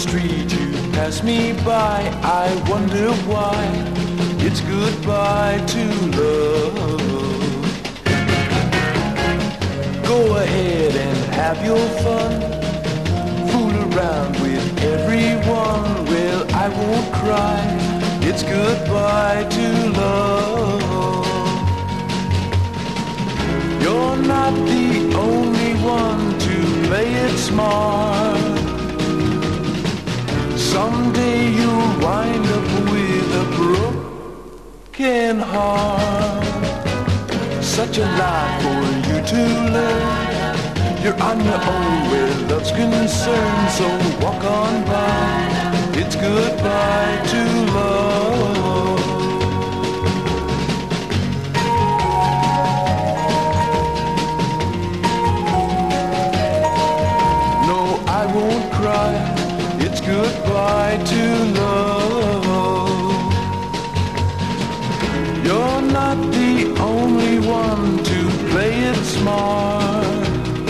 street, you pass me by. I wonder why it's goodbye to love. Go ahead and have your fun. Fool around with everyone. Well, I won't cry. It's goodbye to love. You're not the only one to play it smart. Someday you'll wind up with a broken heart. Such a lie for you to learn. You're on your own where love's concerned, so walk on by. It's goodbye to love. No, I won't cry. It's goodbye to love. You're not the only one to play it smart.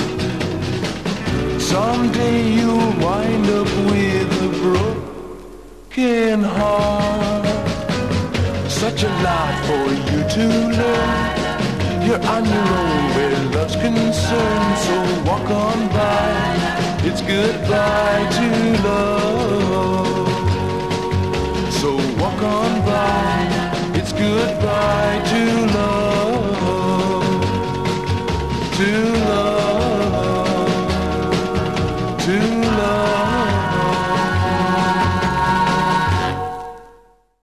Someday you'll wind up with a broken heart. Such a lie for you to learn. You're on your own where love's concerned, so walk on by. It's goodbye to love.